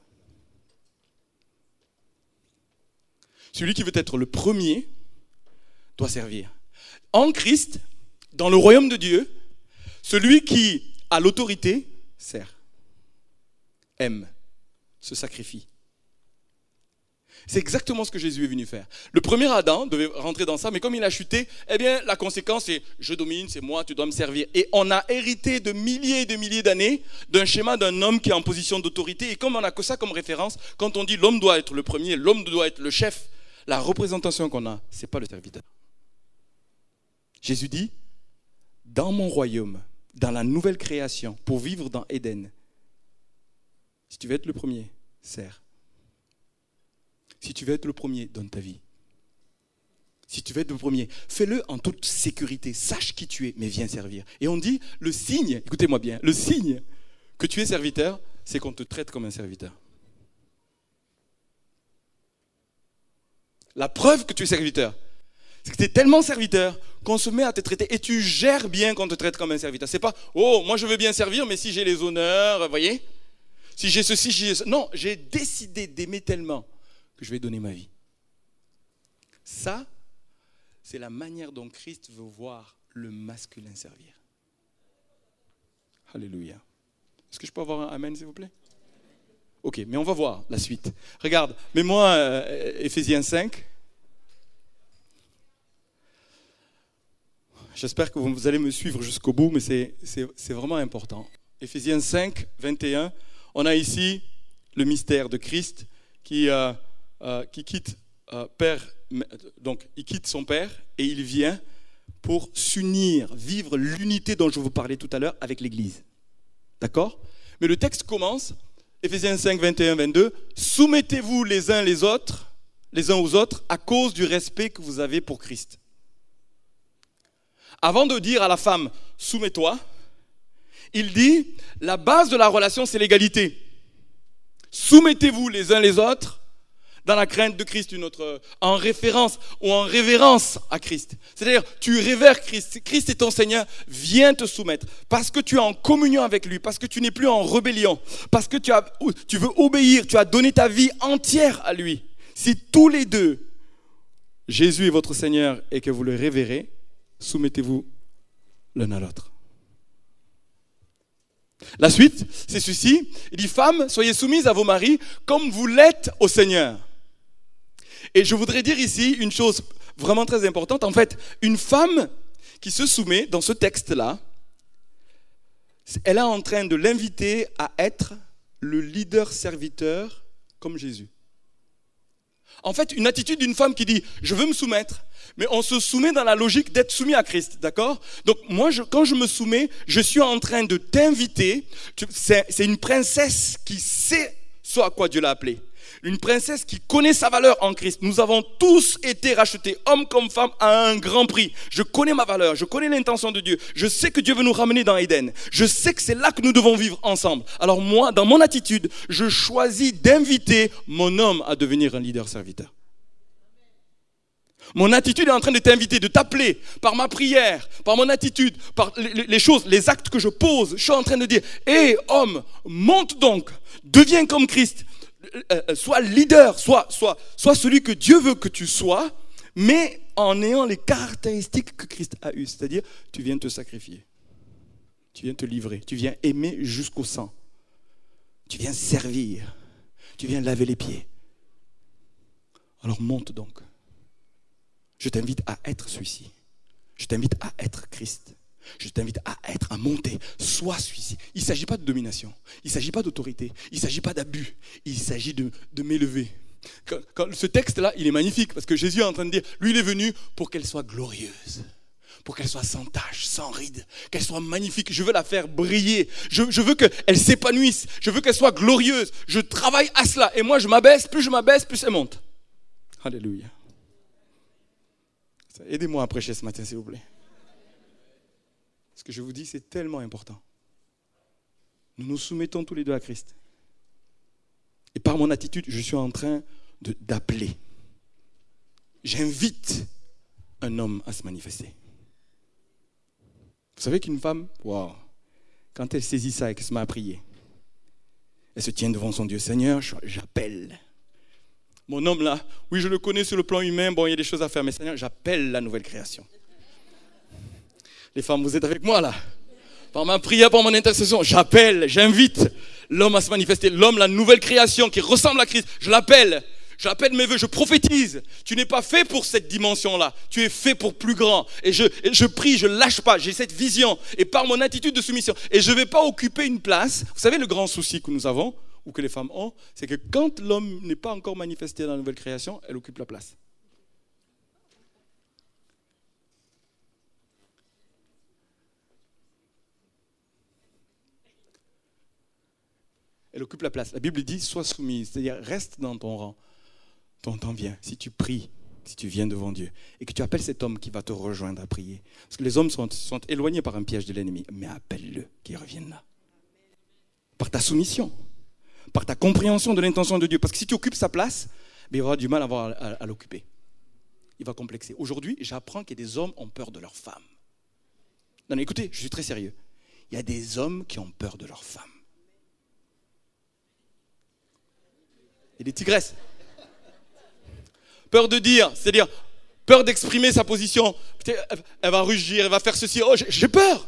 Celui qui veut être le premier doit servir. En Christ, dans le royaume de Dieu, celui qui a l'autorité sert, aime, se sacrifie. C'est exactement ce que Jésus est venu faire. Le premier Adam devait rentrer dans ça, mais comme il a chuté, eh bien, la conséquence c'est je domine, c'est moi, tu dois me servir. Et on a hérité de milliers et de milliers d'années d'un schéma d'un homme qui est en position d'autorité. Et comme on n'a que ça comme référence, quand on dit l'homme doit être le premier, l'homme doit être le chef, la représentation qu'on a, ce n'est pas le serviteur. Jésus dit, dans mon royaume, dans la nouvelle création, pour vivre dans Éden, si tu veux être le premier, sers. Si tu veux être le premier, donne ta vie. Si tu veux être le premier, fais-le en toute sécurité. Sache qui tu es, mais viens servir. Et on dit, le signe, écoutez-moi bien, le signe que tu es serviteur, c'est qu'on te traite comme un serviteur. La preuve que tu es serviteur, c'est que tu es tellement serviteur qu'on se met à te traiter et tu gères bien qu'on te traite comme un serviteur. C'est pas, oh, moi je veux bien servir, mais si j'ai les honneurs, vous voyez, si j'ai ceci, j'ai ceci. Non, j'ai décidé d'aimer tellement que je vais donner ma vie. Ça, c'est la manière dont Christ veut voir le masculin servir. Alléluia. Est-ce que je peux avoir un amen, s'il vous plaît? Ok, mais on va voir la suite. Regarde, mets-moi Éphésiens 5. J'espère que vous allez me suivre jusqu'au bout, mais c'est vraiment important. Éphésiens 5, 21. On a ici le mystère de Christ qui quitte père, donc il quitte son père et il vient pour s'unir, vivre l'unité dont je vous parlais tout à l'heure avec l'Église. D'accord? Mais le texte commence, Éphésiens 5, 21, 22, soumettez-vous les uns aux autres à cause du respect que vous avez pour Christ. Avant de dire à la femme, soumets-toi, il dit, la base de la relation, c'est l'égalité. Soumettez-vous les uns les autres dans la crainte de Christ, en référence ou en révérence à Christ. C'est-à-dire, tu révères Christ, Christ est ton Seigneur, viens te soumettre. Parce que tu es en communion avec lui, parce que tu n'es plus en rébellion, parce que tu veux obéir, tu as donné ta vie entière à lui. Si tous les deux, Jésus est votre Seigneur et que vous le révérez, soumettez-vous l'un à l'autre. La suite, c'est ceci. Il dit, femmes, soyez soumises à vos maris comme vous l'êtes au Seigneur. Et je voudrais dire ici une chose vraiment très importante. En fait, une femme qui se soumet dans ce texte-là, elle est en train de l'inviter à être le leader serviteur comme Jésus. En fait, une attitude d'une femme qui dit « je veux me soumettre », mais on se soumet dans la logique d'être soumis à Christ, d'accord? Donc moi, quand je me soumets, je suis en train de t'inviter. C'est une princesse qui sait ce à quoi Dieu l'a appelée. Une princesse qui connaît sa valeur en Christ. Nous avons tous été rachetés, hommes comme femmes, à un grand prix. Je connais ma valeur, je connais l'intention de Dieu. Je sais que Dieu veut nous ramener dans Éden. Je sais que c'est là que nous devons vivre ensemble. Alors moi, dans mon attitude, je choisis d'inviter mon homme à devenir un leader serviteur. Mon attitude est en train de t'inviter, de t'appeler par ma prière, par mon attitude, par les choses, les actes que je pose. Je suis en train de dire, hé homme, monte donc, deviens comme Christ. Sois leader, sois celui que Dieu veut que tu sois, mais en ayant les caractéristiques que Christ a eues. C'est-à-dire, tu viens te sacrifier, tu viens te livrer, tu viens aimer jusqu'au sang, tu viens servir, tu viens laver les pieds. Alors monte donc. Je t'invite à être celui-ci. Je t'invite à être Christ. Je t'invite à monter. Sois celui-ci. Il ne s'agit pas de domination. Il ne s'agit pas d'autorité. Il ne s'agit pas d'abus. Il s'agit de m'élever. Ce texte-là, il est magnifique parce que Jésus est en train de dire, lui, il est venu pour qu'elle soit glorieuse. Pour qu'elle soit sans tache, sans ride, qu'elle soit magnifique. Je veux la faire briller. Je veux qu'elle s'épanouisse. Je veux qu'elle soit glorieuse. Je travaille à cela. Et moi, je m'abaisse, plus elle monte. Alléluia. Aidez-moi à prêcher ce matin, s'il vous plaît. Ce que je vous dis, c'est tellement important. Nous nous soumettons tous les deux à Christ. Et par mon attitude, je suis en train d'appeler. J'invite un homme à se manifester. Vous savez qu'une femme, waouh, quand elle saisit ça et qu'elle se met à prier, elle se tient devant son Dieu. Seigneur, j'appelle. Mon homme là, oui, je le connais sur le plan humain, bon, il y a des choses à faire, mais Seigneur, j'appelle la nouvelle création. Les femmes, vous êtes avec moi là? Par ma prière, par mon intercession, j'invite l'homme à se manifester. L'homme, la nouvelle création qui ressemble à Christ, je l'appelle mes vœux, je prophétise. Tu n'es pas fait pour cette dimension-là. Tu es fait pour plus grand. Et je prie, je ne lâche pas. J'ai cette vision. Et par mon attitude de soumission. Et je ne vais pas occuper une place. Vous savez, le grand souci que nous avons, ou que les femmes ont, c'est que quand l'homme n'est pas encore manifesté dans la nouvelle création, elle occupe la place. Elle occupe la place. La Bible dit, sois soumise. C'est-à-dire, reste dans ton rang. Ton temps vient. Si tu pries, si tu viens devant Dieu, et que tu appelles cet homme qui va te rejoindre à prier. Parce que les hommes sont éloignés par un piège de l'ennemi. Mais appelle-le, qu'il revienne là. Par ta soumission. Par ta compréhension de l'intention de Dieu. Parce que si tu occupes sa place, il va avoir du mal à l'occuper. Il va complexer. Aujourd'hui, j'apprends que des hommes ont peur de leurs femmes. Non, mais écoutez, je suis très sérieux. Il y a des hommes qui ont peur de leurs femmes. Et des tigresses. Peur de dire, c'est-à-dire peur d'exprimer sa position. Elle va rugir, elle va faire ceci. Oh, j'ai peur.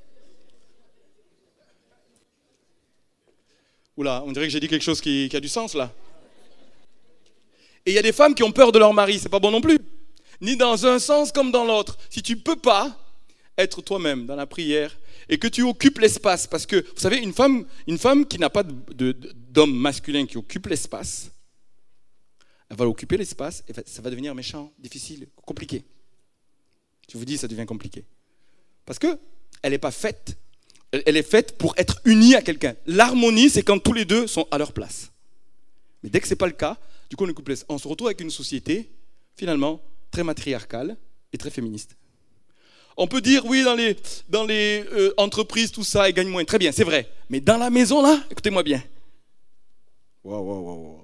Oula, on dirait que j'ai dit quelque chose qui a du sens là. Et il y a des femmes qui ont peur de leur mari, c'est pas bon non plus. Ni dans un sens comme dans l'autre. Si tu ne peux pas être toi-même dans la prière et que tu occupes l'espace, parce que vous savez, une femme qui n'a pas d'homme masculin qui occupe l'espace, elle va occuper l'espace et ça va devenir méchant, difficile, compliqué. Je vous dis, ça devient compliqué. Parce qu'elle n'est pas faite, elle est faite pour être unie à quelqu'un. L'harmonie, c'est quand tous les deux sont à leur place. Mais dès que ce n'est pas le cas, du coup, on se retrouve avec une société, finalement, très matriarcale et très féministe. On peut dire, oui, dans les entreprises, tout ça, elles gagnent moins. Très bien, c'est vrai. Mais dans la maison, là, écoutez-moi bien. Waouh.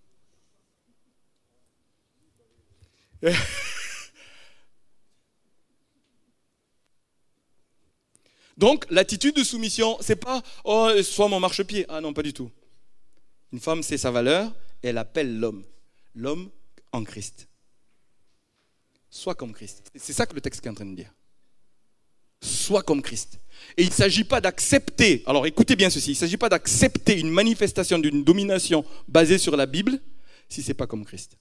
Donc, l'attitude de soumission, c'est pas « Oh, sois mon marchepied ». Ah non, pas du tout. Une femme sait sa valeur et elle appelle l'homme en Christ. Sois comme Christ. C'est ça que le texte est en train de dire. Sois comme Christ. Et il ne s'agit pas d'accepter, alors écoutez bien ceci, il ne s'agit pas d'accepter une manifestation d'une domination basée sur la Bible si ce n'est pas comme Christ.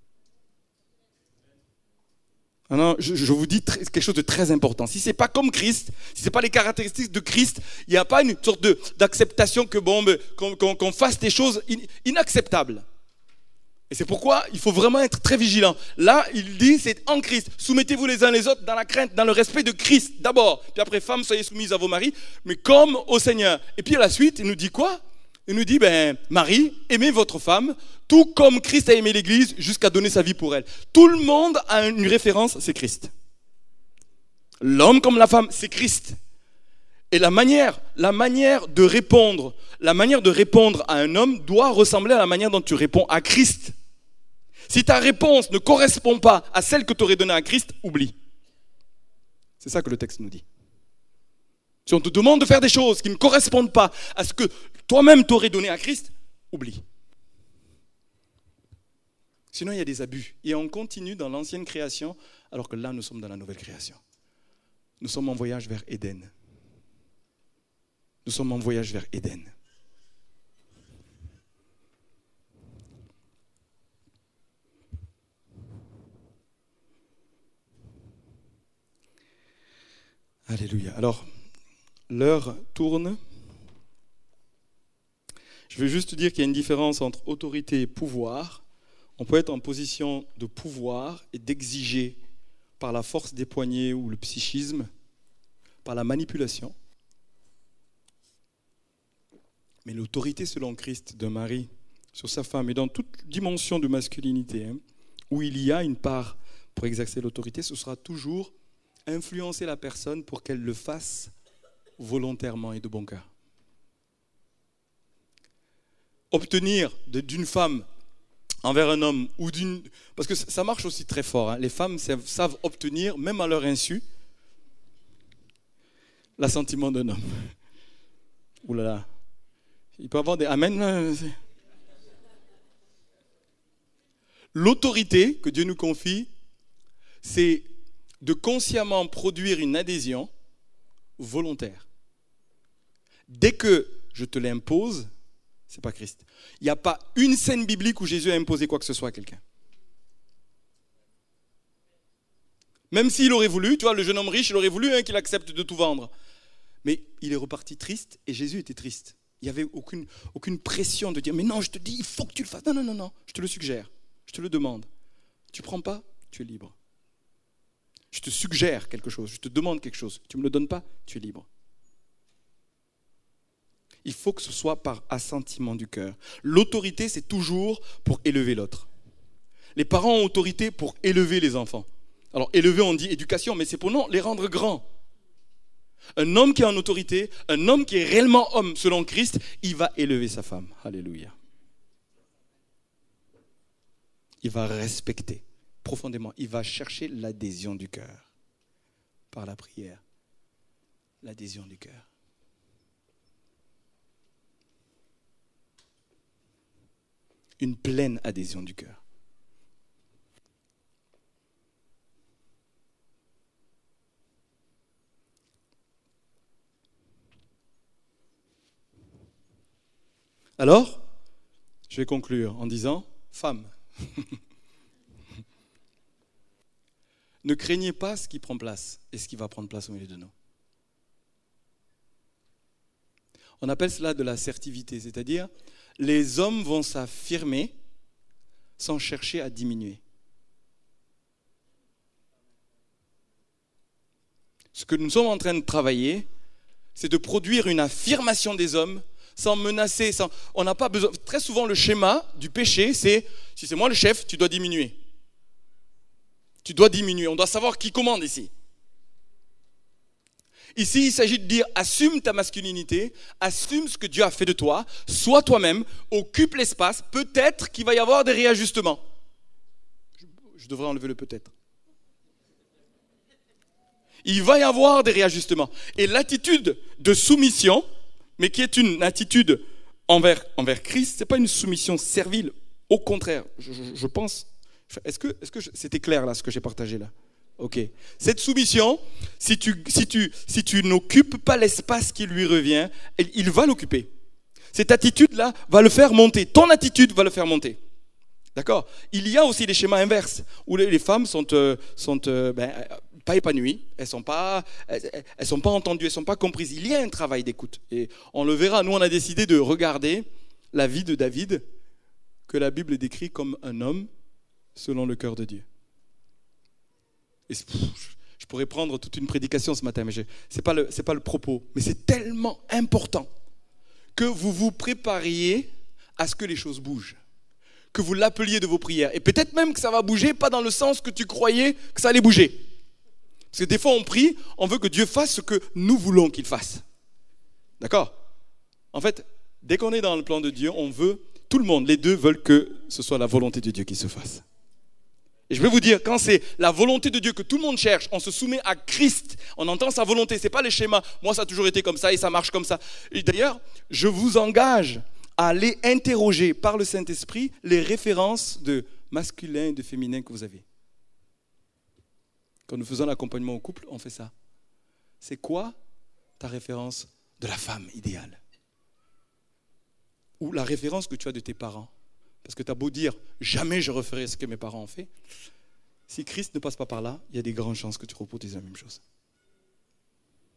Non, je vous dis quelque chose de très important. Si ce n'est pas comme Christ, si ce n'est pas les caractéristiques de Christ, il n'y a pas une sorte d'acceptation qu'on fasse des choses inacceptables. Et c'est pourquoi il faut vraiment être très vigilant. Là, il dit, c'est en Christ. Soumettez-vous les uns les autres dans la crainte, dans le respect de Christ d'abord. Puis après, femmes, soyez soumises à vos maris, mais comme au Seigneur. Et puis à la suite, il nous dit quoi? Il nous dit, Marie, aimez votre femme, tout comme Christ a aimé l'Église jusqu'à donner sa vie pour elle. Tout le monde a une référence, c'est Christ. L'homme comme la femme, c'est Christ. Et la manière de répondre à un homme doit ressembler à la manière dont tu réponds à Christ. Si ta réponse ne correspond pas à celle que tu aurais donnée à Christ, oublie. C'est ça que le texte nous dit. Si on te demande de faire des choses qui ne correspondent pas à ce que toi-même t'aurais donné à Christ, oublie. Sinon, il y a des abus. Et on continue dans l'ancienne création, alors que là, nous sommes dans la nouvelle création. Nous sommes en voyage vers Éden. Nous sommes en voyage vers Éden. Alléluia. Alors, l'heure tourne. Je veux juste dire qu'il y a une différence entre autorité et pouvoir. On peut être en position de pouvoir et d'exiger par la force des poignets ou le psychisme, par la manipulation. Mais l'autorité selon Christ d'un mari sur sa femme et dans toute dimension de masculinité, où il y a une part pour exercer l'autorité, ce sera toujours influencer la personne pour qu'elle le fasse volontairement et de bon cœur. Obtenir d'une femme envers un homme ou d'une... Parce que ça marche aussi très fort. Les femmes savent obtenir, même à leur insu, l'assentiment d'un homme. Ouh là là. Il peut y avoir des amen. L'autorité que Dieu nous confie, c'est de consciemment produire une adhésion volontaire. Dès que je te l'impose, c'est pas Christ. Il n'y a pas une scène biblique où Jésus a imposé quoi que ce soit à quelqu'un. Même s'il aurait voulu, tu vois, le jeune homme riche, il aurait voulu qu'il accepte de tout vendre. Mais il est reparti triste et Jésus était triste. Il n'y avait aucune pression de dire, mais non, je te dis, il faut que tu le fasses. Non, non, non, non, je te le suggère, je te le demande. Tu ne prends pas, tu es libre. Je te suggère quelque chose, je te demande quelque chose. Tu ne me le donnes pas, tu es libre. Il faut que ce soit par assentiment du cœur. L'autorité, c'est toujours pour élever l'autre. Les parents ont autorité pour élever les enfants. Alors, élever, on dit éducation, mais c'est pour non, les rendre grands. Un homme qui est en autorité, un homme qui est réellement homme selon Christ, il va élever sa femme. Alléluia. Il va respecter profondément. Il va chercher l'adhésion du cœur par la prière. L'adhésion du cœur. Une pleine adhésion du cœur. Alors, je vais conclure en disant, femme, ne craignez pas ce qui prend place et ce qui va prendre place au milieu de nous. On appelle cela de l'assertivité, c'est-à-dire les hommes vont s'affirmer sans chercher à diminuer. Ce que nous sommes en train de travailler, c'est de produire une affirmation des hommes sans menacer. On n'a pas besoin. Très souvent, le schéma du péché, c'est si c'est moi le chef, tu dois diminuer. Tu dois diminuer. On doit savoir qui commande ici. Ici, il s'agit de dire, assume ta masculinité, assume ce que Dieu a fait de toi, sois toi-même, occupe l'espace, peut-être qu'il va y avoir des réajustements. Je devrais enlever le peut-être. Il va y avoir des réajustements. Et l'attitude de soumission, mais qui est une attitude envers Christ, ce n'est pas une soumission servile. Au contraire, je pense... Est-ce que c'était clair là, ce que j'ai partagé là? Ok. Cette soumission, si tu n'occupes pas l'espace qui lui revient, il va l'occuper. Cette attitude-là va le faire monter. Ton attitude va le faire monter. D'accord? Il y a aussi des schémas inverses où les femmes sont pas épanouies, elles sont pas entendues, elles sont pas comprises. Il y a un travail d'écoute et on le verra. Nous, on a décidé de regarder la vie de David, que la Bible décrit comme un homme selon le cœur de Dieu. Et je pourrais prendre toute une prédication ce matin, mais c'est pas le propos. Mais c'est tellement important que vous vous prépariez à ce que les choses bougent, que vous l'appeliez de vos prières. Et peut-être même que ça va bouger, pas dans le sens que tu croyais que ça allait bouger. Parce que des fois on prie, on veut que Dieu fasse ce que nous voulons qu'il fasse. D'accord? En fait, dès qu'on est dans le plan de Dieu, on veut, tout le monde, les deux veulent que ce soit la volonté de Dieu qui se fasse. Et je vais vous dire, quand c'est la volonté de Dieu que tout le monde cherche, on se soumet à Christ, on entend sa volonté, ce n'est pas les schémas. Moi, ça a toujours été comme ça et ça marche comme ça. Et d'ailleurs, je vous engage à aller interroger par le Saint-Esprit les références de masculin et de féminin que vous avez. Quand nous faisons l'accompagnement au couple, on fait ça. C'est quoi ta référence de la femme idéale? Ou la référence que tu as de tes parents? Parce que tu as beau dire, jamais je referai ce que mes parents ont fait. Si Christ ne passe pas par là, il y a des grandes chances que tu reproduises la même chose.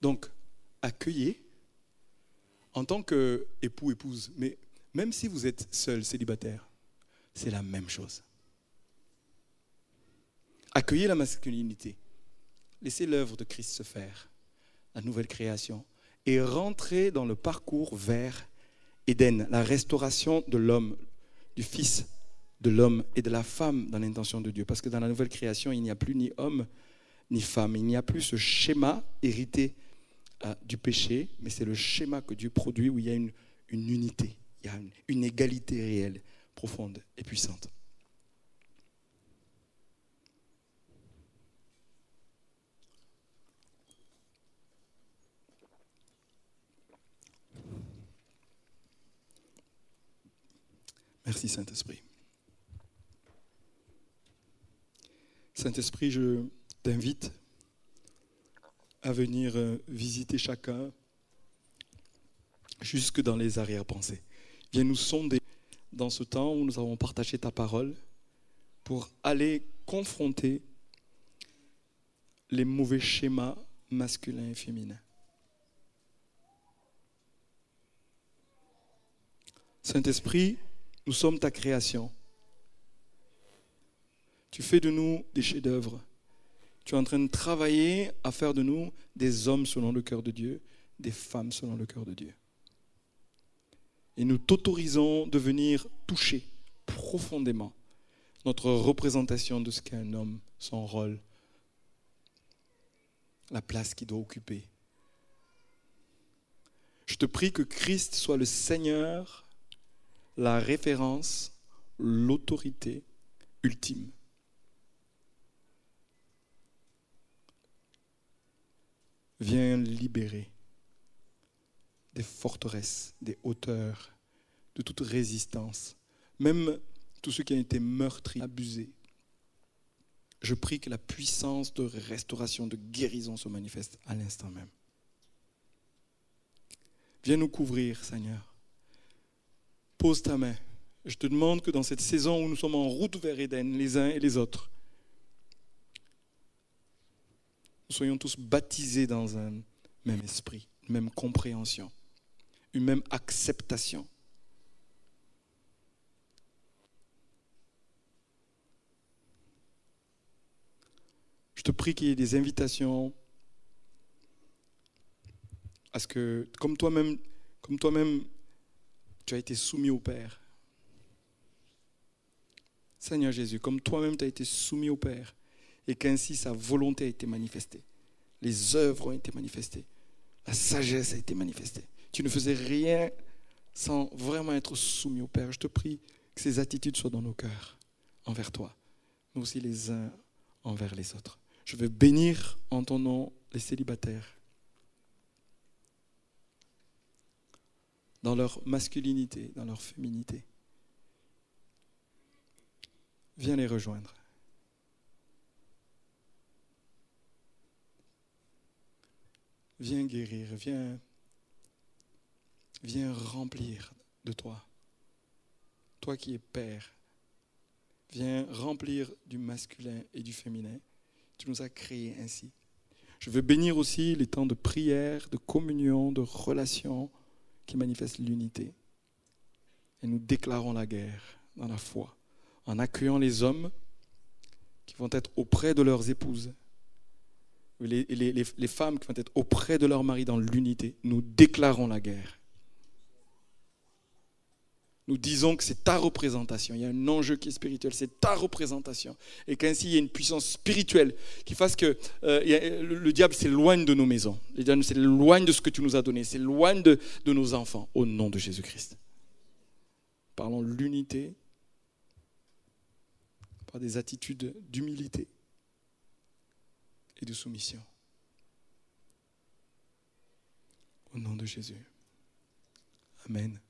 Donc, accueillez en tant qu'époux, épouse, mais même si vous êtes seul, célibataire, c'est la même chose. Accueillez la masculinité. Laissez l'œuvre de Christ se faire, la nouvelle création, et rentrez dans le parcours vers Éden, la restauration de l'homme, du Fils de l'homme et de la femme dans l'intention de Dieu. Parce que dans la nouvelle création, il n'y a plus ni homme ni femme. Il n'y a plus ce schéma hérité du péché, mais c'est le schéma que Dieu produit où il y a une unité, il y a une égalité réelle, profonde et puissante. Merci Saint-Esprit. Saint-Esprit, je t'invite à venir visiter chacun jusque dans les arrière-pensées. Viens nous sonder dans ce temps où nous avons partagé ta parole pour aller confronter les mauvais schémas masculins et féminins. Saint-Esprit, nous sommes ta création. Tu fais de nous des chefs-d'œuvre. Tu es en train de travailler à faire de nous des hommes selon le cœur de Dieu, des femmes selon le cœur de Dieu. Et nous t'autorisons de venir toucher profondément notre représentation de ce qu'est un homme, son rôle, la place qu'il doit occuper. Je te prie que Christ soit le Seigneur, la référence, l'autorité ultime. Viens libérer des forteresses, des hauteurs, de toute résistance, même tous ceux qui ont été meurtris, abusés. Je prie que la puissance de restauration, de guérison se manifeste à l'instant même. Viens nous couvrir, Seigneur. Pose ta main. Je te demande que dans cette saison où nous sommes en route vers Éden, les uns et les autres, nous soyons tous baptisés dans un même esprit, une même compréhension, une même acceptation. Je te prie qu'il y ait des invitations à ce que, comme toi-même, tu as été soumis au Père. Seigneur Jésus, comme toi-même tu as été soumis au Père, et qu'ainsi sa volonté a été manifestée. Les œuvres ont été manifestées. La sagesse a été manifestée. Tu ne faisais rien sans vraiment être soumis au Père. Je te prie que ces attitudes soient dans nos cœurs, envers toi, mais aussi les uns envers les autres. Je veux bénir en ton nom les célibataires, dans leur masculinité, dans leur féminité. Viens les rejoindre. Viens guérir, viens remplir de toi. Toi qui es Père, viens remplir du masculin et du féminin. Tu nous as créés ainsi. Je veux bénir aussi les temps de prière, de communion, de relation qui manifestent l'unité. Et nous déclarons la guerre dans la foi, en accueillant les hommes qui vont être auprès de leurs épouses, les femmes qui vont être auprès de leur mari dans l'unité. Nous déclarons la guerre. Nous disons que c'est ta représentation. Il y a un enjeu qui est spirituel, c'est ta représentation. Et qu'ainsi, il y a une puissance spirituelle qui fasse que le diable s'éloigne de nos maisons. Le diable s'éloigne de ce que tu nous as donné, s'éloigne de nos enfants, au nom de Jésus-Christ. Parlons de l'unité par des attitudes d'humilité et de soumission. Au nom de Jésus. Amen.